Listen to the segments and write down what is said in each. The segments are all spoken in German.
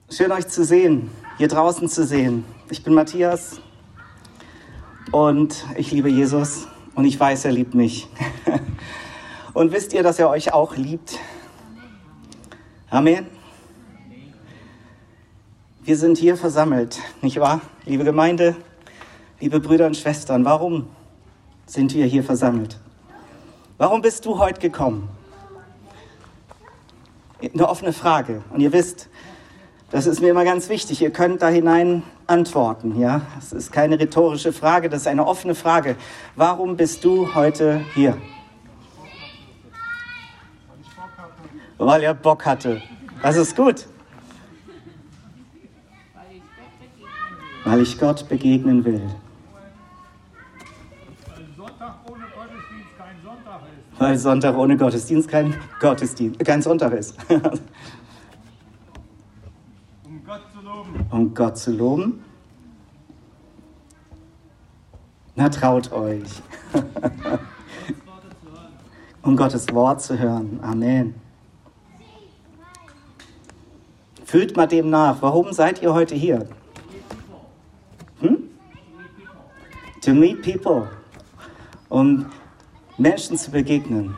Schön euch zu sehen, hier draußen zu sehen. Ich bin Matthias und ich liebe Jesus und ich weiß, er liebt mich. Und wisst ihr, dass er euch auch liebt? Amen. Wir sind hier versammelt, nicht wahr? Liebe Gemeinde, liebe Brüder und Schwestern, warum sind wir hier versammelt? Warum bist du heute gekommen? Eine offene Frage. Und ihr wisst, das ist mir immer ganz wichtig. Ihr könnt da hinein antworten. Ja? Das ist keine rhetorische Frage, das ist eine offene Frage. Warum bist du heute hier? Weil er Bock hatte. Das ist gut. Weil ich Gott begegnen will. Weil Sonntag ohne Gottesdienst kein Sonntag ist. Um Gott zu loben. Na, traut euch. Um Gottes Wort zu hören. Amen. Fühlt mal dem nach. Warum seid ihr heute hier? To meet people. Um Menschen zu begegnen.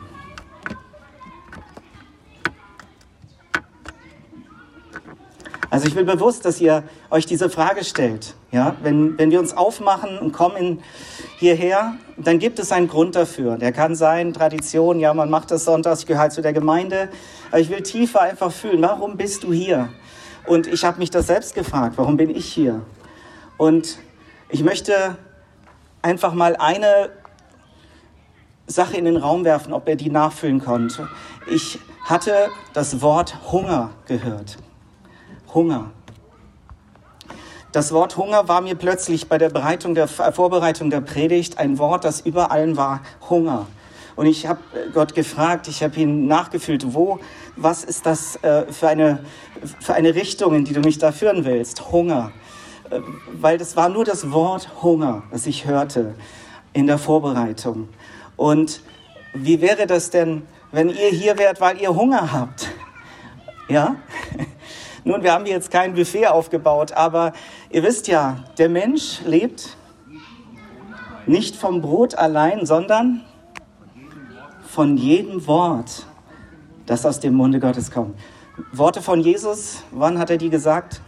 Also ich will bewusst, dass ihr euch diese Frage stellt. Ja? Wenn wir uns aufmachen und kommen hierher, dann gibt es einen Grund dafür. Der kann sein, Tradition, ja, man macht das sonntags, ich gehöre halt zu der Gemeinde. Aber ich will tiefer einfach fühlen, warum bist du hier? Und ich habe mich das selbst gefragt, warum bin ich hier? Und ich möchte einfach mal eine Sache in den Raum werfen, ob ihr die nachfühlen könnt. Ich hatte das Wort Hunger gehört. Hunger. Das Wort Hunger war mir plötzlich bei der Vorbereitung der Predigt ein Wort, das über allen war, Hunger. Und ich habe Gott gefragt, ich habe ihn nachgefühlt, was ist das für eine Richtung, in die du mich da führen willst? Hunger. Weil das war nur das Wort Hunger, das ich hörte in der Vorbereitung. Und wie wäre das denn, wenn ihr hier wärt, weil ihr Hunger habt? Ja? Nun, wir haben hier jetzt kein Buffet aufgebaut, aber ihr wisst ja, der Mensch lebt nicht vom Brot allein, sondern von jedem Wort, das aus dem Munde Gottes kommt. Worte von Jesus, wann hat er die gesagt?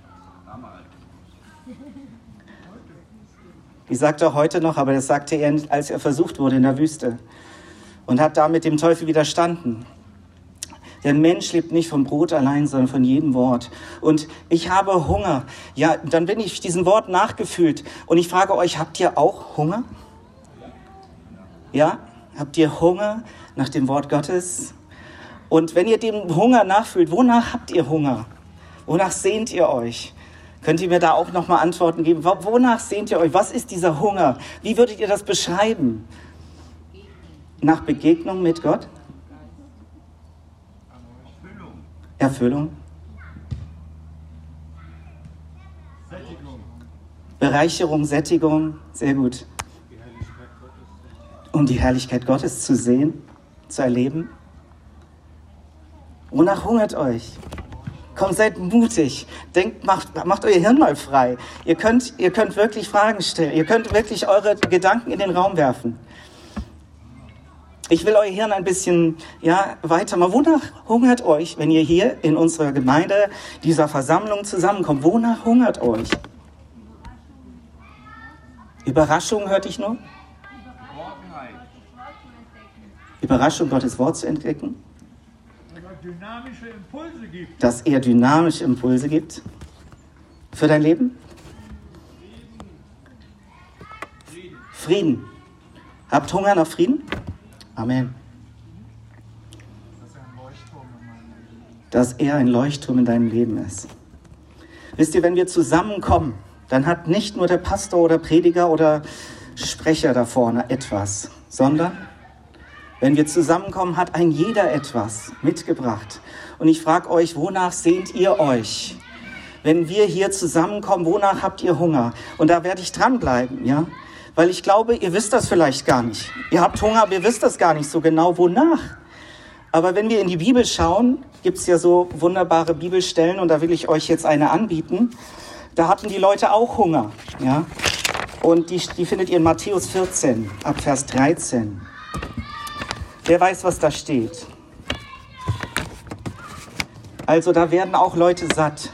Die sagt er heute noch, aber das sagte er, als er versucht wurde in der Wüste und hat damit dem Teufel widerstanden. Der Mensch lebt nicht vom Brot allein, sondern von jedem Wort. Und ich habe Hunger. Ja, dann bin ich diesem Wort nachgefühlt. Und ich frage euch, habt ihr auch Hunger? Ja? Habt ihr Hunger nach dem Wort Gottes? Und wenn ihr dem Hunger nachfühlt, wonach habt ihr Hunger? Wonach sehnt ihr euch? Könnt ihr mir da auch nochmal Antworten geben? Wonach sehnt ihr euch? Was ist dieser Hunger? Wie würdet ihr das beschreiben? Nach Begegnung mit Gott? Erfüllung. Sättigung. Bereicherung, Sättigung, sehr gut. Um die Herrlichkeit Gottes zu sehen, zu erleben. Wonach hungert euch? Kommt, seid mutig. Denkt, macht euer Hirn mal frei. Ihr könnt wirklich Fragen stellen. Ihr könnt wirklich eure Gedanken in den Raum werfen. Ich will euer Hirn ein bisschen weitermachen. Wonach hungert euch, wenn ihr hier in unserer Gemeinde, dieser Versammlung zusammenkommt? Wonach hungert euch? Überraschung hörte ich nur? Überraschung, Gottes Wort zu entdecken? Dynamische Impulse gibt. Dass er dynamische Impulse gibt für dein Leben? Frieden. Habt Hunger nach Frieden? Amen. Dass er ein Leuchtturm in deinem Leben ist. Wisst ihr, wenn wir zusammenkommen, dann hat nicht nur der Pastor oder Prediger oder Sprecher da vorne etwas, sondern wenn wir zusammenkommen, hat ein jeder etwas mitgebracht. Und ich frage euch, wonach sehnt ihr euch? Wenn wir hier zusammenkommen, wonach habt ihr Hunger? Und da werde ich dranbleiben, ja? Weil ich glaube, ihr wisst das vielleicht gar nicht. Ihr habt Hunger, aber ihr wisst das gar nicht so genau, wonach. Aber wenn wir in die Bibel schauen, gibt es ja so wunderbare Bibelstellen und da will ich euch jetzt eine anbieten. Da hatten die Leute auch Hunger, ja. Und die findet ihr in Matthäus 14, ab Vers 13. Wer weiß, was da steht? Also da werden auch Leute satt.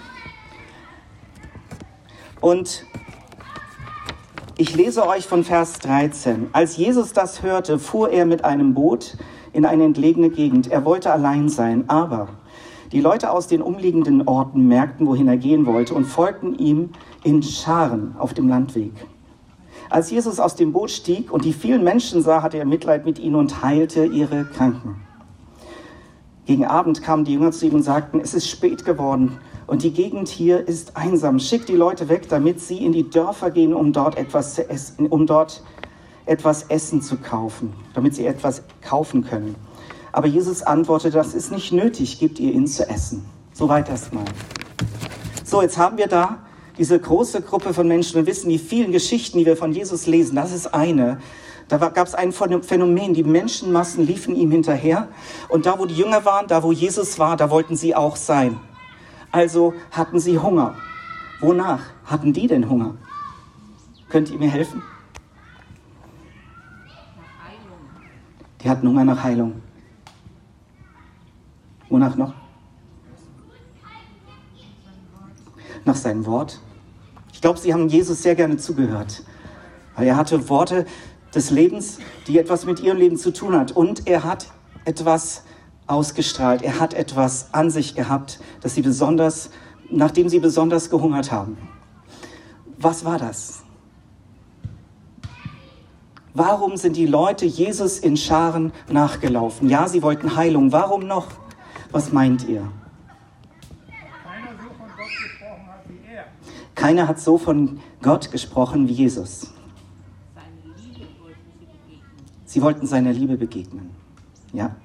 Und ich lese euch von Vers 13. Als Jesus das hörte, fuhr er mit einem Boot in eine entlegene Gegend. Er wollte allein sein, aber die Leute aus den umliegenden Orten merkten, wohin er gehen wollte und folgten ihm in Scharen auf dem Landweg. Als Jesus aus dem Boot stieg und die vielen Menschen sah, hatte er Mitleid mit ihnen und heilte ihre Kranken. Gegen Abend kamen die Jünger zu ihm und sagten, es ist spät geworden und die Gegend hier ist einsam. Schickt die Leute weg, damit sie in die Dörfer gehen, um dort etwas zu essen, Essen zu kaufen, damit sie etwas kaufen können. Aber Jesus antwortete, das ist nicht nötig, gebt ihr ihnen zu essen. Soweit erstmal. So, jetzt haben wir da diese große Gruppe von Menschen. Wir wissen die vielen Geschichten, die wir von Jesus lesen. Das ist eine. Da gab es ein Phänomen, die Menschenmassen liefen ihm hinterher. Und da, wo die Jünger waren, da, wo Jesus war, da wollten sie auch sein. Also hatten sie Hunger. Wonach hatten die denn Hunger? Könnt ihr mir helfen? Nach Heilung. Die hatten Hunger nach Heilung. Wonach noch? Nach seinem Wort. Ich glaube, sie haben Jesus sehr gerne zugehört. Weil er hatte Worte des Lebens, die etwas mit ihrem Leben zu tun hat. Und er hat etwas ausgestrahlt. Er hat etwas an sich gehabt, nach dem sie besonders gehungert haben. Was war das? Warum sind die Leute Jesus in Scharen nachgelaufen? Ja, sie wollten Heilung. Warum noch? Was meint ihr? Keiner hat so von Gott gesprochen wie Jesus. Sie wollten seiner Liebe begegnen. Ja.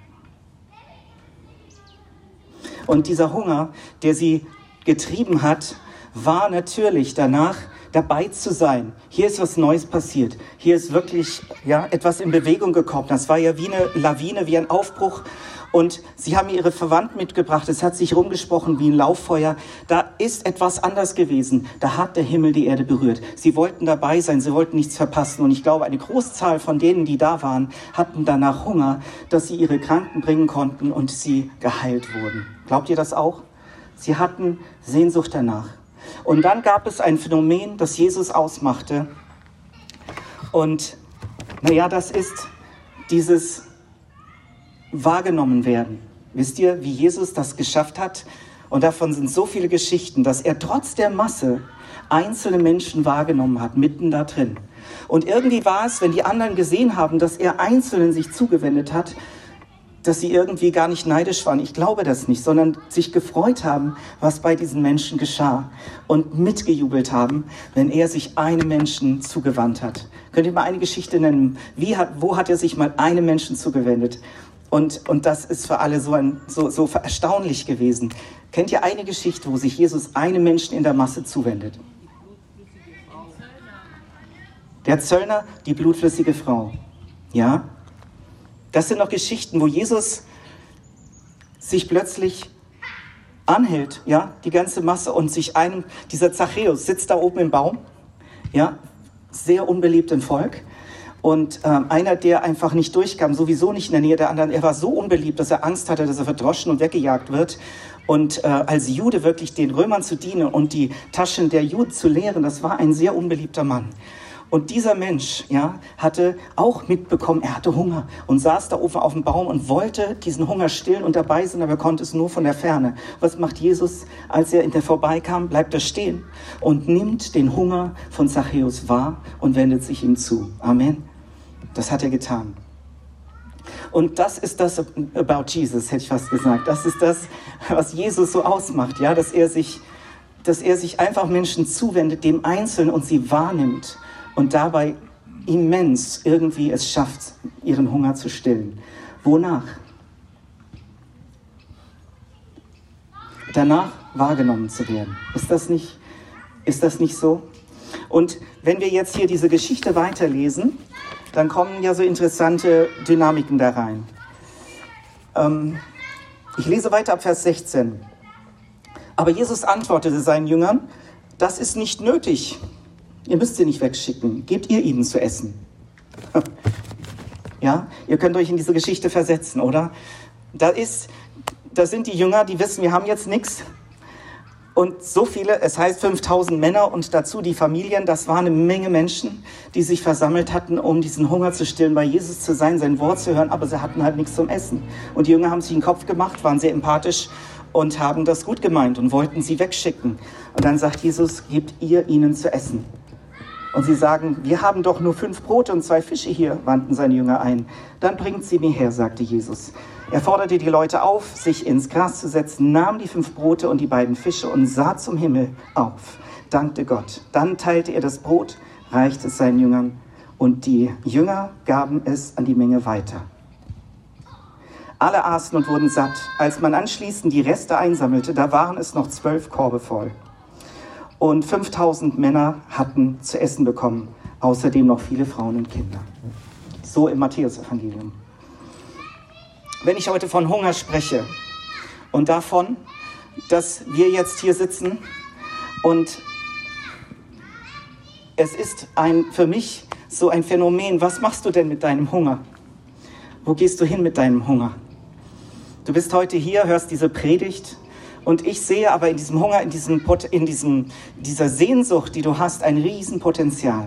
Und dieser Hunger, der sie getrieben hat, war natürlich danach, dabei zu sein. Hier ist was Neues passiert. Hier ist wirklich etwas in Bewegung gekommen. Das war ja wie eine Lawine, wie ein Aufbruch. Und sie haben ihre Verwandten mitgebracht. Es hat sich rumgesprochen wie ein Lauffeuer. Da ist etwas anders gewesen. Da hat der Himmel die Erde berührt. Sie wollten dabei sein. Sie wollten nichts verpassen. Und ich glaube, eine Großzahl von denen, die da waren, hatten danach Hunger, dass sie ihre Kranken bringen konnten und sie geheilt wurden. Glaubt ihr das auch? Sie hatten Sehnsucht danach. Und dann gab es ein Phänomen, das Jesus ausmachte. Und das ist dieses wahrgenommen werden. Wisst ihr, wie Jesus das geschafft hat? Und davon sind so viele Geschichten, dass er trotz der Masse einzelne Menschen wahrgenommen hat, mitten da drin. Und irgendwie war es, wenn die anderen gesehen haben, dass er Einzelnen sich zugewendet hat, dass sie irgendwie gar nicht neidisch waren. Ich glaube das nicht, sondern sich gefreut haben, was bei diesen Menschen geschah und mitgejubelt haben, wenn er sich einem Menschen zugewandt hat. Könnt ihr mal eine Geschichte nennen? Wo hat er sich mal einem Menschen zugewendet? Und das ist für alle so erstaunlich gewesen. Kennt ihr eine Geschichte, wo sich Jesus einem Menschen in der Masse zuwendet? Der Zöllner, die blutflüssige Frau. Ja? Das sind noch Geschichten, wo Jesus sich plötzlich anhält, ja, die ganze Masse und sich dieser Zachäus sitzt da oben im Baum, ja, sehr unbeliebt im Volk. Und einer, der einfach nicht durchkam, sowieso nicht in der Nähe der anderen, er war so unbeliebt, dass er Angst hatte, dass er verdroschen und weggejagt wird. Und als Jude wirklich den Römern zu dienen und die Taschen der Juden zu leeren, das war ein sehr unbeliebter Mann. Und dieser Mensch, hatte auch mitbekommen, er hatte Hunger und saß da oben auf dem Baum und wollte diesen Hunger stillen und dabei sein, aber er konnte es nur von der Ferne. Was macht Jesus, als er vorbeikam? Bleibt er stehen und nimmt den Hunger von Zachäus wahr und wendet sich ihm zu. Amen. Das hat er getan. Und das ist das about Jesus, hätte ich fast gesagt. Das ist das, was Jesus so ausmacht, ja, dass er sich einfach Menschen zuwendet, dem Einzelnen und sie wahrnimmt und dabei immens irgendwie es schafft, ihren Hunger zu stillen. Wonach? Danach wahrgenommen zu werden. Ist das nicht so? Und wenn wir jetzt hier diese Geschichte weiterlesen, dann kommen ja so interessante Dynamiken da rein. Ich lese weiter ab Vers 16. Aber Jesus antwortete seinen Jüngern, das ist nicht nötig. Ihr müsst sie nicht wegschicken. Gebt ihr ihnen zu essen. Ja, ihr könnt euch in diese Geschichte versetzen, oder? Da sind die Jünger, die wissen, wir haben jetzt nichts. Und so viele, es heißt 5000 Männer und dazu die Familien, das war eine Menge Menschen, die sich versammelt hatten, um diesen Hunger zu stillen, bei Jesus zu sein, sein Wort zu hören, aber sie hatten halt nichts zum Essen. Und die Jünger haben sich einen Kopf gemacht, waren sehr empathisch und haben das gut gemeint und wollten sie wegschicken. Und dann sagt Jesus, gebt ihr ihnen zu essen. Und sie sagen, wir haben doch nur 5 Brote und 2 Fische hier, wandten seine Jünger ein. Dann bringt sie mir her, sagte Jesus. Er forderte die Leute auf, sich ins Gras zu setzen, nahm die 5 Brote und die 2 Fische und sah zum Himmel auf, dankte Gott. Dann teilte er das Brot, reichte es seinen Jüngern und die Jünger gaben es an die Menge weiter. Alle aßen und wurden satt. Als man anschließend die Reste einsammelte, da waren es noch 12 Körbe voll. Und 5000 Männer hatten zu essen bekommen, außerdem noch viele Frauen und Kinder. So im Matthäus-Evangelium. Wenn ich heute von Hunger spreche und davon, dass wir jetzt hier sitzen und es ist für mich so ein Phänomen, was machst du denn mit deinem Hunger? Wo gehst du hin mit deinem Hunger? Du bist heute hier, hörst diese Predigt und ich sehe aber in diesem Hunger, in dieser Sehnsucht, die du hast, ein Riesenpotenzial.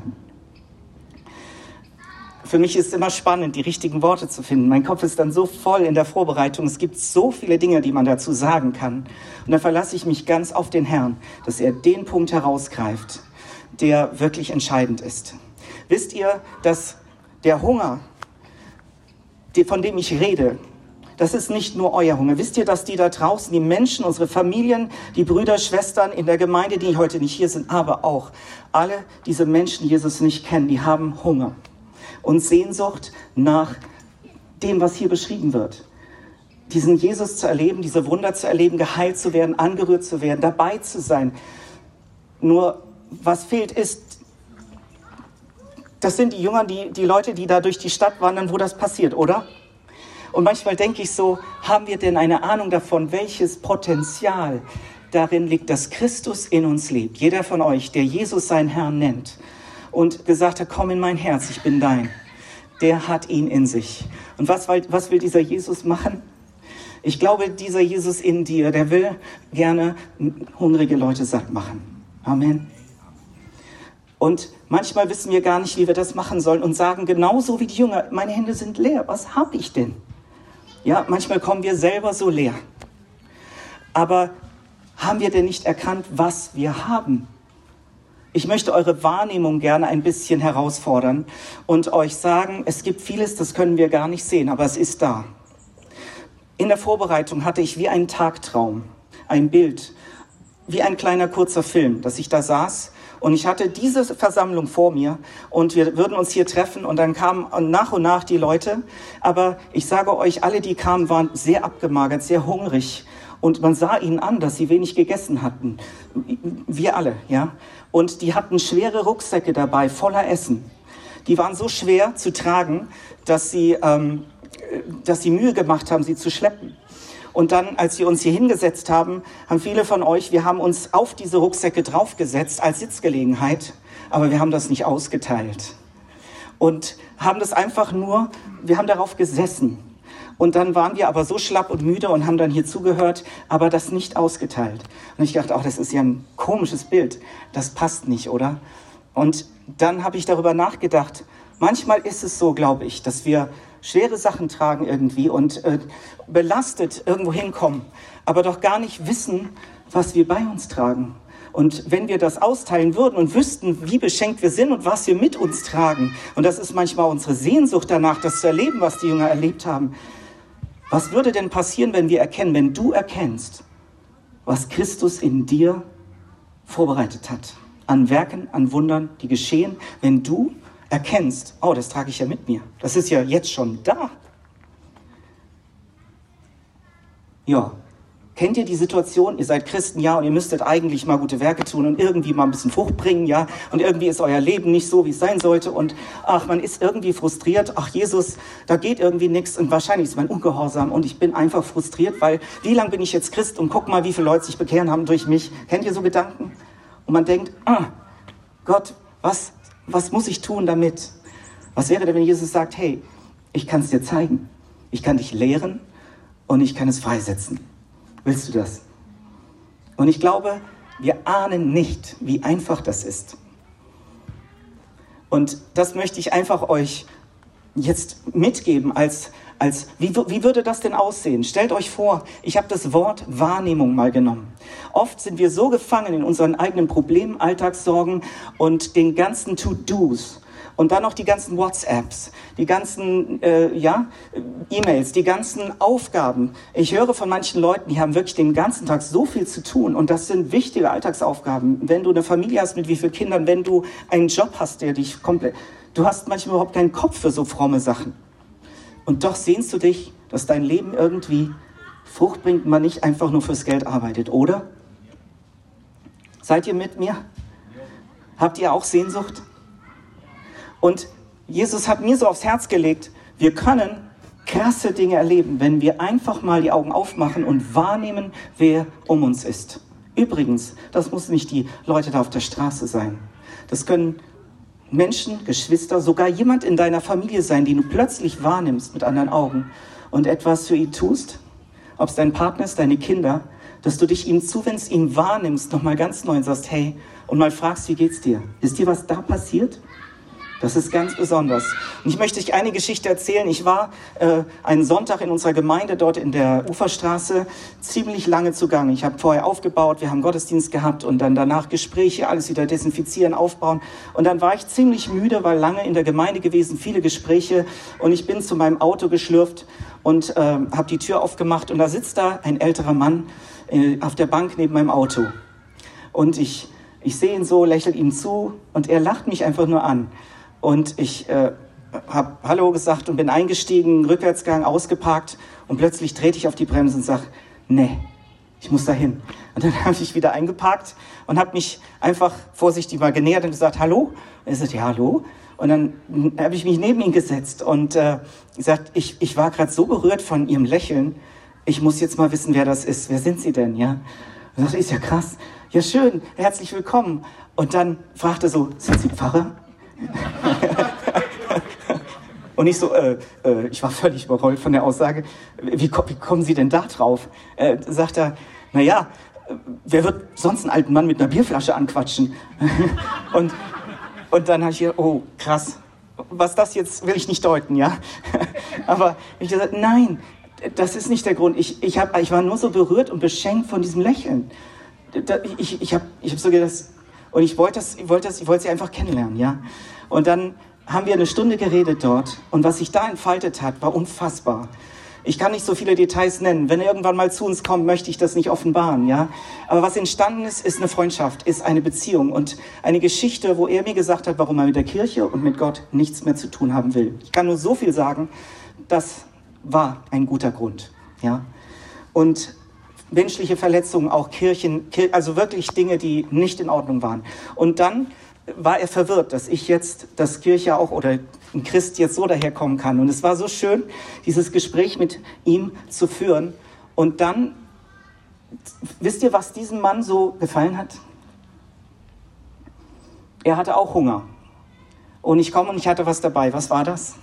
Für mich ist es immer spannend, die richtigen Worte zu finden. Mein Kopf ist dann so voll in der Vorbereitung. Es gibt so viele Dinge, die man dazu sagen kann. Und dann verlasse ich mich ganz auf den Herrn, dass er den Punkt herausgreift, der wirklich entscheidend ist. Wisst ihr, dass der Hunger, von dem ich rede, das ist nicht nur euer Hunger. Wisst ihr, dass die da draußen, die Menschen, unsere Familien, die Brüder, Schwestern in der Gemeinde, die heute nicht hier sind, aber auch alle diese Menschen, die Jesus nicht kennen, die haben Hunger und Sehnsucht nach dem, was hier beschrieben wird. Diesen Jesus zu erleben, diese Wunder zu erleben, geheilt zu werden, angerührt zu werden, dabei zu sein. Nur was fehlt ist, das sind die Jünger, die Leute, die da durch die Stadt wandern, wo das passiert, oder? Und manchmal denke ich so, haben wir denn eine Ahnung davon, welches Potenzial darin liegt, dass Christus in uns lebt? Jeder von euch, der Jesus seinen Herrn nennt und gesagt hat, komm in mein Herz, ich bin dein, der hat ihn in sich. Und was will dieser Jesus machen? Ich glaube, dieser Jesus in dir, der will gerne hungrige Leute satt machen. Amen. Und manchmal wissen wir gar nicht, wie wir das machen sollen und sagen genauso wie die Jünger, meine Hände sind leer, was habe ich denn? Ja, manchmal kommen wir selber so leer. Aber haben wir denn nicht erkannt, was wir haben? Ich möchte eure Wahrnehmung gerne ein bisschen herausfordern und euch sagen, es gibt vieles, das können wir gar nicht sehen, aber es ist da. In der Vorbereitung hatte ich wie einen Tagtraum, ein Bild, wie ein kleiner kurzer Film, dass ich da saß. Und ich hatte diese Versammlung vor mir und wir würden uns hier treffen und dann kamen nach und nach die Leute. Aber ich sage euch, alle, die kamen, waren sehr abgemagert, sehr hungrig. Und man sah ihnen an, dass sie wenig gegessen hatten. Wir alle, ja. Und die hatten schwere Rucksäcke dabei, voller Essen. Die waren so schwer zu tragen, dass sie Mühe gemacht haben, sie zu schleppen. Und dann, als wir uns hier hingesetzt haben, haben viele von euch, wir haben uns auf diese Rucksäcke draufgesetzt als Sitzgelegenheit, aber wir haben das nicht ausgeteilt. Und haben das einfach nur, wir haben darauf gesessen. Und dann waren wir aber so schlapp und müde und haben dann hier zugehört, aber das nicht ausgeteilt. Und ich dachte, das ist ja ein komisches Bild, das passt nicht, oder? Und dann habe ich darüber nachgedacht, manchmal ist es so, glaube ich, dass wir schwere Sachen tragen irgendwie und belastet irgendwo hinkommen, aber doch gar nicht wissen, was wir bei uns tragen. Und wenn wir das austeilen würden und wüssten, wie beschenkt wir sind und was wir mit uns tragen, und das ist manchmal unsere Sehnsucht danach, das zu erleben, was die Jünger erlebt haben, was würde denn passieren, wenn du erkennst, was Christus in dir vorbereitet hat? An Werken, an Wundern, die geschehen, wenn du erkennst, oh, das trage ich ja mit mir. Das ist ja jetzt schon da. Ja, Kennt ihr die Situation? Ihr seid Christen, ja, und ihr müsstet eigentlich mal gute Werke tun und irgendwie mal ein bisschen Frucht bringen, ja, und irgendwie ist euer Leben nicht so, wie es sein sollte und ach, man ist irgendwie frustriert, ach Jesus, da geht irgendwie nichts und wahrscheinlich ist man ungehorsam und ich bin einfach frustriert, weil wie lange bin ich jetzt Christ und guck mal, wie viele Leute sich bekehren haben durch mich. Kennt ihr so Gedanken? Und man denkt, Gott, was muss ich tun damit? Was wäre denn, wenn Jesus sagt, hey, ich kann es dir zeigen, ich kann dich lehren und ich kann es freisetzen. Willst du das? Und ich glaube, wir ahnen nicht, wie einfach das ist. Und das möchte ich einfach euch jetzt mitgeben, wie würde das denn aussehen? Stellt euch vor, ich habe das Wort Wahrnehmung mal genommen. Oft sind wir so gefangen in unseren eigenen Problemen, Alltagssorgen und den ganzen To-Dos. Und dann noch die ganzen WhatsApps, die ganzen E-Mails, die ganzen Aufgaben. Ich höre von manchen Leuten, die haben wirklich den ganzen Tag so viel zu tun. Und das sind wichtige Alltagsaufgaben. Wenn du eine Familie hast mit wie vielen Kindern, wenn du einen Job hast, der dich komplett... Du hast manchmal überhaupt keinen Kopf für so fromme Sachen. Und doch sehnst du dich, dass dein Leben irgendwie Frucht bringt und man nicht einfach nur fürs Geld arbeitet, oder? Seid ihr mit mir? Habt ihr auch Sehnsucht? Und Jesus hat mir so aufs Herz gelegt, wir können krasse Dinge erleben, wenn wir einfach mal die Augen aufmachen und wahrnehmen, wer um uns ist. Übrigens, das muss nicht die Leute da auf der Straße sein. Das können Menschen, Geschwister, sogar jemand in deiner Familie sein, den du plötzlich wahrnimmst mit anderen Augen und etwas für ihn tust. Ob es dein Partner ist, deine Kinder, dass du dich ihm zuwendest, ihn wahrnimmst, nochmal ganz neu und sagst, hey, und mal fragst, wie geht's dir? Ist dir was da passiert? Das ist ganz besonders. Und ich möchte euch eine Geschichte erzählen. Ich war einen Sonntag in unserer Gemeinde dort in der Uferstraße ziemlich lange zugange. Ich habe vorher aufgebaut, wir haben Gottesdienst gehabt und dann danach Gespräche, alles wieder desinfizieren, aufbauen. Und dann war ich ziemlich müde, weil lange in der Gemeinde gewesen, viele Gespräche. Und ich bin zu meinem Auto geschlürft und habe die Tür aufgemacht. Und da sitzt da ein älterer Mann auf der Bank neben meinem Auto. Und ich sehe ihn so, lächle ihm zu und er lacht mich einfach nur an. Und ich habe Hallo gesagt und bin eingestiegen, Rückwärtsgang, ausgeparkt und plötzlich trete ich auf die Bremse und sage, nee, ich muss da hin. Und dann habe ich wieder eingeparkt und habe mich einfach vorsichtig mal genähert und gesagt, hallo? Und er sagt, ja, hallo? Und dann habe ich mich neben ihn gesetzt und gesagt, ich war gerade so berührt von Ihrem Lächeln, ich muss jetzt mal wissen, wer das ist. Wer sind Sie denn? Ja? Und das ist ja krass. Ja, schön, herzlich willkommen. Und dann fragte er so, sind Sie Pfarrer? Und ich so, ich war völlig überrollt von der Aussage. Wie kommen Sie denn da drauf? Sagt er, naja, wer wird sonst einen alten Mann mit einer Bierflasche anquatschen? und dann habe ich gedacht, oh, krass. Was das jetzt, will ich nicht deuten, ja? Aber ich habe gesagt, nein, das ist nicht der Grund. Ich war nur so berührt und beschenkt von diesem Lächeln. Ich hab so gedacht, und ich wollte sie einfach kennenlernen, ja. Und dann haben wir eine Stunde geredet dort. Und was sich da entfaltet hat, war unfassbar. Ich kann nicht so viele Details nennen. Wenn er irgendwann mal zu uns kommt, möchte ich das nicht offenbaren, ja. Aber was entstanden ist, ist eine Freundschaft, ist eine Beziehung und eine Geschichte, wo er mir gesagt hat, warum er mit der Kirche und mit Gott nichts mehr zu tun haben will. Ich kann nur so viel sagen, das war ein guter Grund, ja. Und menschliche Verletzungen, auch also wirklich Dinge, die nicht in Ordnung waren. Und dann war er verwirrt, dass Kirche auch oder ein Christ jetzt so daherkommen kann. Und es war so schön, dieses Gespräch mit ihm zu führen. Und dann, wisst ihr, was diesem Mann so gefallen hat? Er hatte auch Hunger. Und ich komme und ich hatte was dabei. Was war das?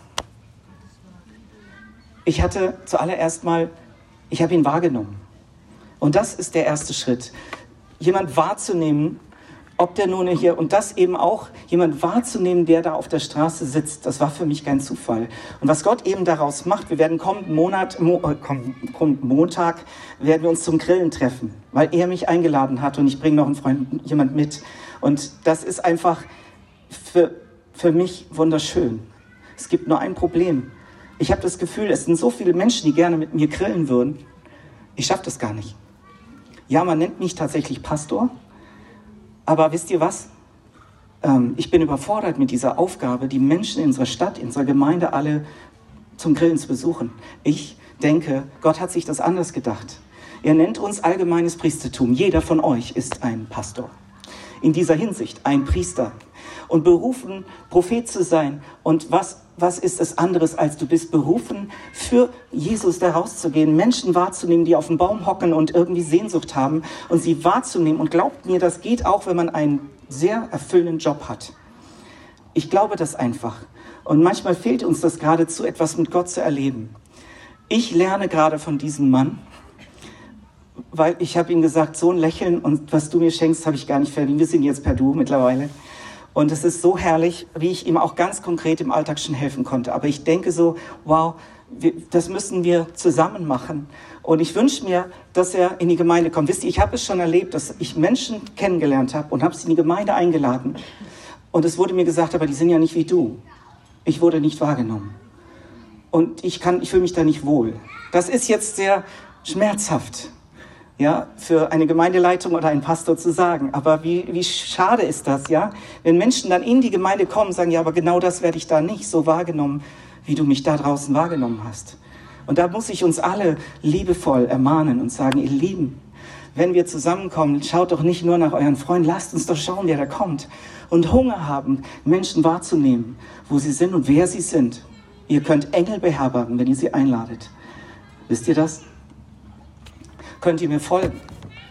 Ich hatte zuallererst mal, ich habe ihn wahrgenommen. Und das ist der erste Schritt. Jemand wahrzunehmen, ob der nun hier, und das eben auch, jemand wahrzunehmen, der da auf der Straße sitzt, das war für mich kein Zufall. Und was Gott eben daraus macht, wir werden kommenden Montag, werden wir uns zum Grillen treffen, weil er mich eingeladen hat und ich bringe noch einen Freund, jemand mit. Und das ist einfach für mich wunderschön. Es gibt nur ein Problem. Ich habe das Gefühl, es sind so viele Menschen, die gerne mit mir grillen würden. Ich schaffe das gar nicht. Ja, man nennt mich tatsächlich Pastor. Aber wisst ihr was? Ich bin überfordert mit dieser Aufgabe, die Menschen in unserer Stadt, in unserer Gemeinde alle zum Grillen zu besuchen. Ich denke, Gott hat sich das anders gedacht. Er nennt uns allgemeines Priestertum. Jeder von euch ist ein Pastor. In dieser Hinsicht ein Priester. Und berufen, Prophet zu sein. Und was ist es anderes, als du bist berufen, für Jesus da rauszugehen, Menschen wahrzunehmen, die auf dem Baum hocken und irgendwie Sehnsucht haben und sie wahrzunehmen. Und glaubt mir, das geht auch, wenn man einen sehr erfüllenden Job hat. Ich glaube das einfach. Und manchmal fehlt uns das geradezu, etwas mit Gott zu erleben. Ich lerne gerade von diesem Mann, weil ich habe ihm gesagt, so ein Lächeln und was du mir schenkst, habe ich gar nicht verdient. Wir sind jetzt per Du mittlerweile. Und es ist so herrlich, wie ich ihm auch ganz konkret im Alltag schon helfen konnte. Aber ich denke so, wow, das müssen wir zusammen machen. Und ich wünsche mir, dass er in die Gemeinde kommt. Wisst ihr, ich habe es schon erlebt, dass ich Menschen kennengelernt habe und habe sie in die Gemeinde eingeladen. Und es wurde mir gesagt, aber die sind ja nicht wie du. Ich wurde nicht wahrgenommen. Und ich fühle mich da nicht wohl. Das ist jetzt sehr schmerzhaft, ja, für eine Gemeindeleitung oder einen Pastor zu sagen. Aber wie schade ist das, ja? Wenn Menschen dann in die Gemeinde kommen und sagen, ja, aber genau das werde ich da nicht so wahrgenommen, wie du mich da draußen wahrgenommen hast. Und da muss ich uns alle liebevoll ermahnen und sagen, ihr Lieben, wenn wir zusammenkommen, schaut doch nicht nur nach euren Freunden, lasst uns doch schauen, wer da kommt. Und Hunger haben, Menschen wahrzunehmen, wo sie sind und wer sie sind. Ihr könnt Engel beherbergen, wenn ihr sie einladet. Wisst ihr das? Könnt ihr mir folgen?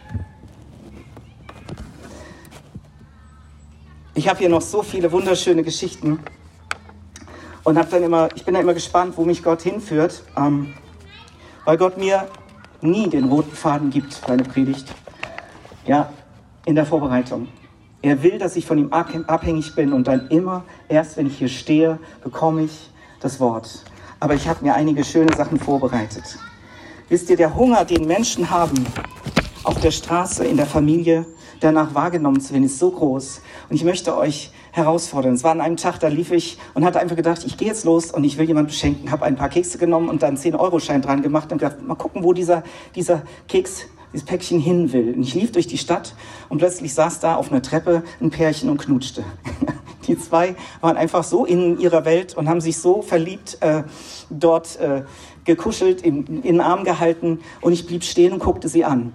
Ich habe hier noch so viele wunderschöne Geschichten und ich bin da immer gespannt, wo mich Gott hinführt, weil Gott mir nie den roten Faden gibt für eine Predigt, ja, in der Vorbereitung. Er will, dass ich von ihm abhängig bin und dann immer, erst wenn ich hier stehe, bekomme ich das Wort. Aber ich habe mir einige schöne Sachen vorbereitet. Wisst ihr, der Hunger, den Menschen haben, auf der Straße, in der Familie, danach wahrgenommen zu werden, ist so groß. Und ich möchte euch herausfordern. Es war an einem Tag, da lief ich und hatte einfach gedacht, ich gehe jetzt los und ich will jemanden beschenken. Habe ein paar Kekse genommen und dann 10-Euro-Schein dran gemacht und gedacht, mal gucken, wo dieser Keks, dieses Päckchen hin will. Und ich lief durch die Stadt und plötzlich saß da auf einer Treppe ein Pärchen und knutschte. Die zwei waren einfach so in ihrer Welt und haben sich so verliebt dort gekuschelt, in den Arm gehalten und ich blieb stehen und guckte sie an.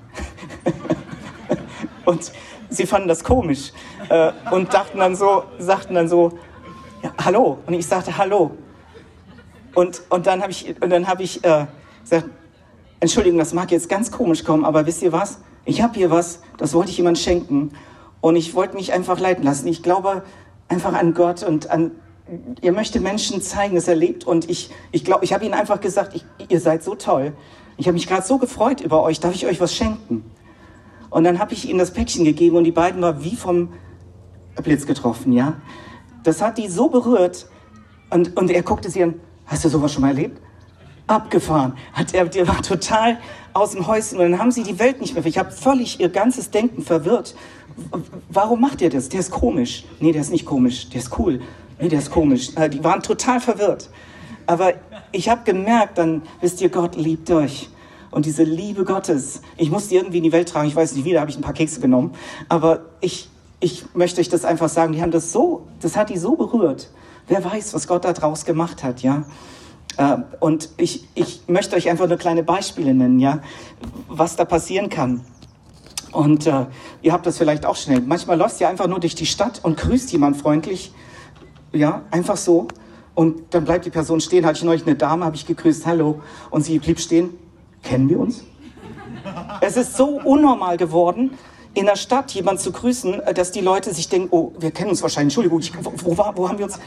Und sie fanden das komisch und sagten dann so, ja, hallo. Und ich sagte, hallo. Und dann habe ich gesagt, Entschuldigung, das mag jetzt ganz komisch kommen, aber wisst ihr was? Ich habe hier was, das wollte ich jemandem schenken und ich wollte mich einfach leiten lassen. Ich glaube einfach an Gott und ihr möchtet Menschen zeigen, dass er lebt und ich glaube, ich habe ihnen einfach gesagt, ihr seid so toll. Ich habe mich gerade so gefreut über euch, darf ich euch was schenken? Und dann habe ich ihnen das Päckchen gegeben und die beiden waren wie vom Blitz getroffen, ja. Das hat die so berührt und er guckte sie an, hast du sowas schon mal erlebt? Abgefahren. Der war total aus dem Häuschen und dann haben sie die Welt nicht mehr. Ich habe völlig ihr ganzes Denken verwirrt. Warum macht ihr das? Der ist komisch. Nee, der ist nicht komisch. Der ist cool. Nee, der ist komisch. Die waren total verwirrt. Aber ich habe gemerkt, dann wisst ihr, Gott liebt euch. Und diese Liebe Gottes, ich musste die irgendwie in die Welt tragen. Ich weiß nicht wie, da habe ich ein paar Kekse genommen. Aber ich möchte euch das einfach sagen. Das hat die so berührt. Wer weiß, was Gott da draus gemacht hat, ja. Und ich möchte euch einfach nur kleine Beispiele nennen, ja, was da passieren kann. Und ihr habt das vielleicht auch schnell. Manchmal läufst du ja einfach nur durch die Stadt und grüßt jemand freundlich, ja, einfach so. Und dann bleibt die Person stehen. Hatte ich neulich eine Dame, habe ich gegrüßt, hallo. Und sie blieb stehen. Kennen wir uns? Es ist so unnormal geworden, in der Stadt jemanden zu grüßen, dass die Leute sich denken, oh, wir kennen uns wahrscheinlich, Entschuldigung, wo haben wir uns...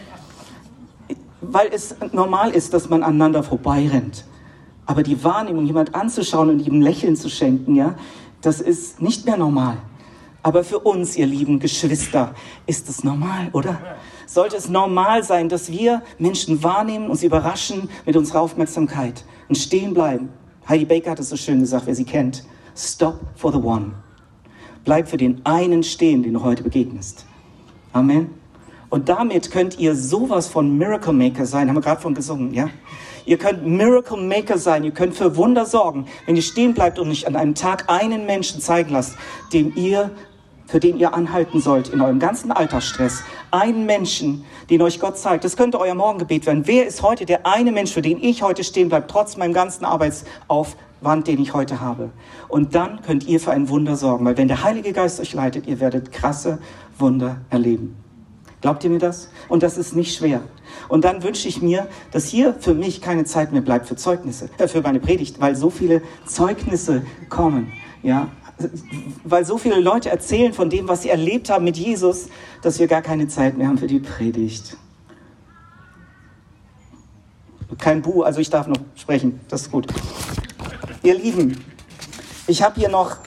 Weil es normal ist, dass man aneinander vorbeirennt. Aber die Wahrnehmung, jemand anzuschauen und ihm ein Lächeln zu schenken, ja, das ist nicht mehr normal. Aber für uns, ihr lieben Geschwister, ist es normal, oder? Sollte es normal sein, dass wir Menschen wahrnehmen, uns überraschen mit unserer Aufmerksamkeit und stehen bleiben. Heidi Baker hat es so schön gesagt, wer sie kennt. Stop for the one. Bleib für den einen stehen, den du heute begegnest. Amen. Und damit könnt ihr sowas von Miracle Maker sein, haben wir gerade von gesungen, ja? Ihr könnt Miracle Maker sein, ihr könnt für Wunder sorgen, wenn ihr stehen bleibt und nicht an einem Tag einen Menschen zeigen lasst, für den ihr anhalten sollt in eurem ganzen Alltagsstress. Einen Menschen, den euch Gott zeigt. Das könnte euer Morgengebet werden. Wer ist heute der eine Mensch, für den ich heute stehen bleibe, trotz meinem ganzen Arbeitsaufwand? Wand, den ich heute habe. Und dann könnt ihr für ein Wunder sorgen, weil wenn der Heilige Geist euch leitet, ihr werdet krasse Wunder erleben. Glaubt ihr mir das? Und das ist nicht schwer. Und dann wünsche ich mir, dass hier für mich keine Zeit mehr bleibt für Zeugnisse, für meine Predigt, weil so viele Zeugnisse kommen, ja, weil so viele Leute erzählen von dem, was sie erlebt haben mit Jesus, dass wir gar keine Zeit mehr haben für die Predigt. Kein Bu, also ich darf noch sprechen, das ist gut. Ihr Lieben, ich habe hier noch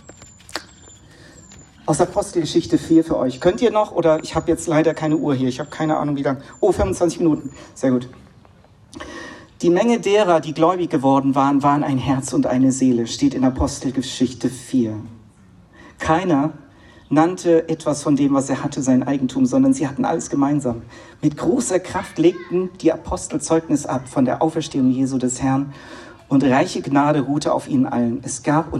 aus Apostelgeschichte 4 für euch. Könnt ihr noch, oder ich habe jetzt leider keine Uhr hier, ich habe keine Ahnung wie lang. Oh, 25 Minuten, sehr gut. Die Menge derer, die gläubig geworden waren, waren ein Herz und eine Seele, steht in Apostelgeschichte 4. Keiner nannte etwas von dem, was er hatte, sein Eigentum, sondern sie hatten alles gemeinsam. Mit großer Kraft legten die Apostel Zeugnis ab von der Auferstehung Jesu des Herrn und reiche Gnade ruhte auf ihnen allen. Es gab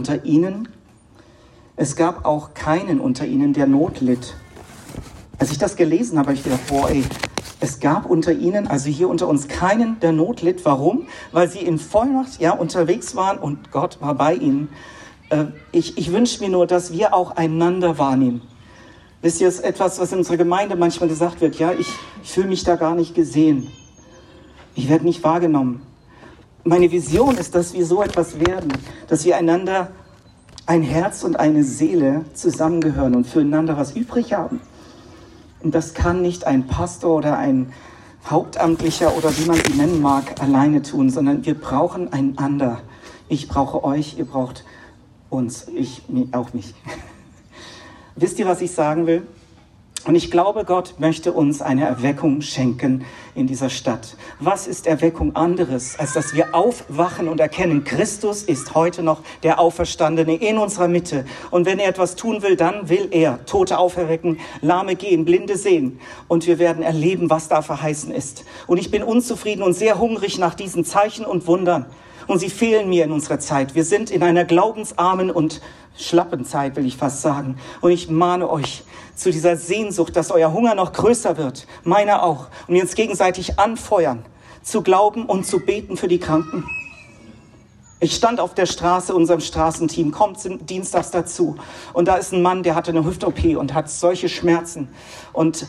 auch keinen unter ihnen, der Not litt. Als ich das gelesen habe, habe ich gedacht, boah, ey, es gab unter ihnen, also hier unter uns, keinen, der Not litt. Warum? Weil sie in Vollmacht unterwegs waren und Gott war bei ihnen. Ich wünsche mir nur, dass wir auch einander wahrnehmen. Wisst ihr, das ist etwas, was in unserer Gemeinde manchmal gesagt wird. Ja, ich fühle mich da gar nicht gesehen. Ich werde nicht wahrgenommen. Meine Vision ist, dass wir so etwas werden, dass wir einander ein Herz und eine Seele zusammengehören und füreinander was übrig haben. Und das kann nicht ein Pastor oder ein Hauptamtlicher oder wie man sie nennen mag, alleine tun, sondern wir brauchen einander. Ich brauche euch, ihr braucht uns, auch mich. Wisst ihr, was ich sagen will? Und ich glaube, Gott möchte uns eine Erweckung schenken in dieser Stadt. Was ist Erweckung anderes, als dass wir aufwachen und erkennen, Christus ist heute noch der Auferstandene in unserer Mitte. Und wenn er etwas tun will, dann will er Tote auferwecken, Lahme gehen, Blinde sehen. Und wir werden erleben, was da verheißen ist. Und ich bin unzufrieden und sehr hungrig nach diesen Zeichen und Wundern. Und sie fehlen mir in unserer Zeit. Wir sind in einer glaubensarmen und schlappen Zeit, will ich fast sagen. Und ich mahne euch zu dieser Sehnsucht, dass euer Hunger noch größer wird, meiner auch, und wir uns gegenseitig anfeuern, zu glauben und zu beten für die Kranken. Ich stand auf der Straße, unserem Straßenteam kommt dienstags dazu, und da ist ein Mann, der hatte eine Hüft-OP und hat solche Schmerzen, und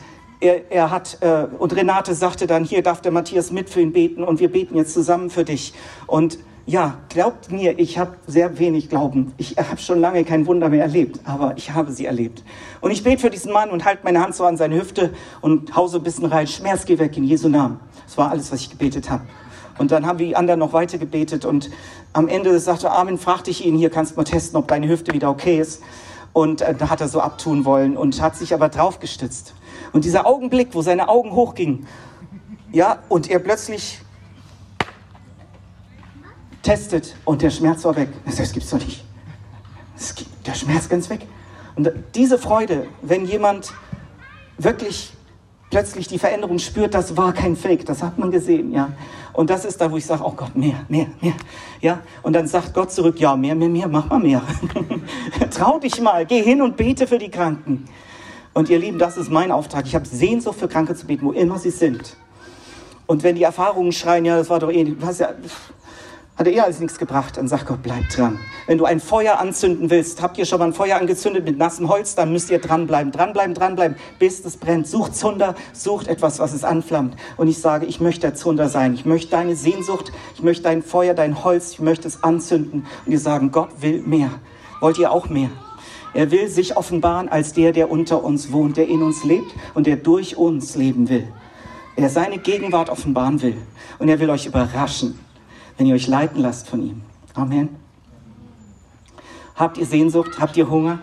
und Renate sagte dann, hier darf der Matthias mit für ihn beten, und wir beten jetzt zusammen für dich. Und ja, glaubt mir, ich habe sehr wenig Glauben. Ich habe schon lange kein Wunder mehr erlebt, aber ich habe sie erlebt. Und ich bete für diesen Mann und halte meine Hand so an seine Hüfte und hau so ein bisschen rein, Schmerz, geh weg in Jesu Namen. Das war alles, was ich gebetet habe. Und dann haben die anderen noch weiter gebetet, und am Ende sagte Armin, fragte ich ihn, hier kannst du mal testen, ob deine Hüfte wieder okay ist. Und da hat er so abtun wollen und hat sich aber drauf gestützt. Und dieser Augenblick, wo seine Augen hochgingen, ja, und er plötzlich testet und der Schmerz war weg. Das gibt's doch nicht. Der Schmerz ganz weg. Und diese Freude, wenn jemand wirklich plötzlich die Veränderung spürt, das war kein Fake, das hat man gesehen, ja. Und das ist da, wo ich sage, oh Gott, mehr, ja. Und dann sagt Gott zurück, ja, mehr, mach mal mehr. Trau dich mal, geh hin und bete für die Kranken. Und ihr Lieben, das ist mein Auftrag. Ich habe Sehnsucht für Kranke zu beten, wo immer sie sind. Und wenn die Erfahrungen schreien, ja, das war doch hat alles nichts gebracht, dann sagt Gott, bleib dran. Wenn du ein Feuer anzünden willst, habt ihr schon mal ein Feuer angezündet mit nassem Holz, dann müsst ihr dranbleiben, bis es brennt. Sucht Zunder, sucht etwas, was es anflammt. Und ich sage, ich möchte der Zunder sein. Ich möchte deine Sehnsucht, ich möchte dein Feuer, dein Holz, ich möchte es anzünden. Und wir sagen, Gott will mehr. Wollt ihr auch mehr? Er will sich offenbaren als der unter uns wohnt, der in uns lebt und der durch uns leben will. Er seine Gegenwart offenbaren will. Und er will euch überraschen, wenn ihr euch leiten lasst von ihm. Amen. Habt ihr Sehnsucht? Habt ihr Hunger?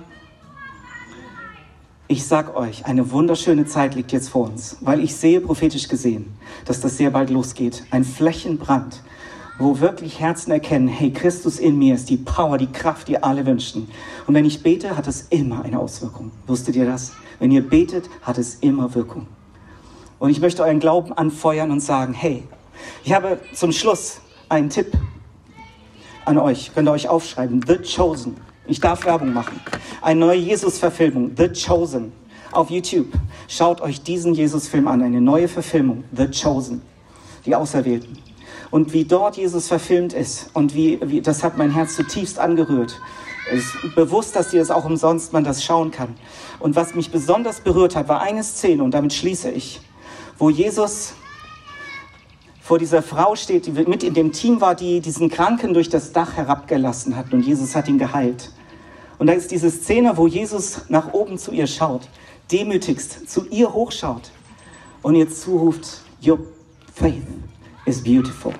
Ich sag euch, eine wunderschöne Zeit liegt jetzt vor uns, weil ich sehe, prophetisch gesehen, dass das sehr bald losgeht. Ein Flächenbrand, wo wirklich Herzen erkennen, hey, Christus in mir ist die Power, die Kraft, die alle wünschten. Und wenn ich bete, hat es immer eine Auswirkung. Wusstet ihr das? Wenn ihr betet, hat es immer Wirkung. Und ich möchte euren Glauben anfeuern und sagen, hey, ich habe zum Schluss einen Tipp an euch, könnt ihr euch aufschreiben, The Chosen. Ich darf Werbung machen. Eine neue Jesus-Verfilmung, The Chosen, auf YouTube. Schaut euch diesen Jesus-Film an, eine neue Verfilmung, The Chosen, die Auserwählten. Und wie dort Jesus verfilmt ist und wie das hat mein Herz zutiefst angerührt. Es ist bewusst, dass dir das auch umsonst man das schauen kann. Und was mich besonders berührt hat, war eine Szene, und damit schließe ich, wo Jesus vor dieser Frau steht, die mit in dem Team war, die diesen Kranken durch das Dach herabgelassen hat, und Jesus hat ihn geheilt. Und da ist diese Szene, wo Jesus nach oben zu ihr schaut, demütigst zu ihr hochschaut und ihr zuruft, your faith is beautiful.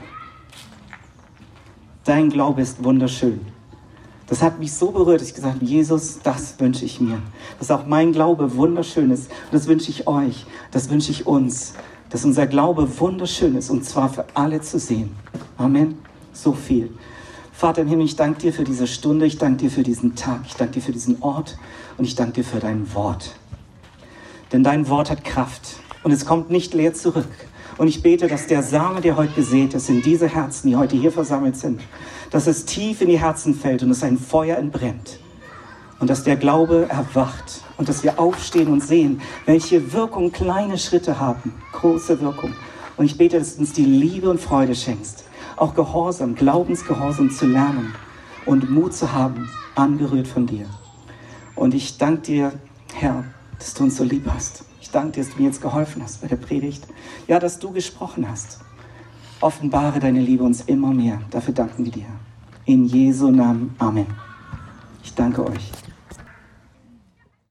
Dein Glaube ist wunderschön. Das hat mich so berührt, dass ich gesagt habe, Jesus, das wünsche ich mir. Dass auch mein Glaube wunderschön ist. Und das wünsche ich euch, das wünsche ich uns. Dass unser Glaube wunderschön ist, und zwar für alle zu sehen. Amen. So viel. Vater im Himmel, ich danke dir für diese Stunde, ich danke dir für diesen Tag, ich danke dir für diesen Ort und ich danke dir für dein Wort. Denn dein Wort hat Kraft und es kommt nicht leer zurück. Und ich bete, dass der Same, der heute gesät ist, in diese Herzen, die heute hier versammelt sind, dass es tief in die Herzen fällt und es ein Feuer entbrennt. Und dass der Glaube erwacht und dass wir aufstehen und sehen, welche Wirkung kleine Schritte haben, große Wirkung. Und ich bete, dass du uns die Liebe und Freude schenkst, auch Gehorsam, Glaubensgehorsam zu lernen und Mut zu haben, angerührt von dir. Und ich danke dir, Herr, dass du uns so lieb hast. Ich danke dir, dass du mir jetzt geholfen hast bei der Predigt. Ja, dass du gesprochen hast. Offenbare deine Liebe uns immer mehr. Dafür danken wir dir. In Jesu Namen. Amen. Ich danke euch.